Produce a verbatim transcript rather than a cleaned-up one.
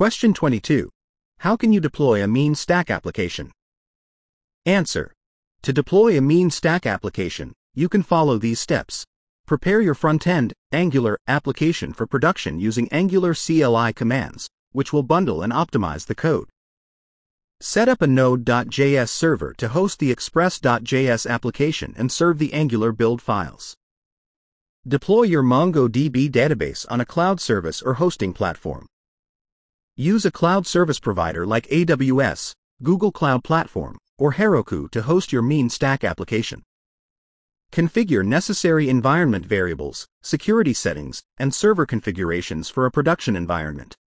Question twenty-two. How can you deploy a mean stack application? Answer. To deploy a mean stack application, you can follow these steps. Prepare your front-end, Angular, application for production using Angular C L I commands, which will bundle and optimize the code. Set up a node dot J S server to host the express dot J S application and serve the Angular build files. Deploy your MongoDB database on a cloud service or hosting platform. Use a cloud service provider like A W S, Google Cloud Platform, or Heroku to host your mean stack application. Configure necessary environment variables, security settings, and server configurations for a production environment.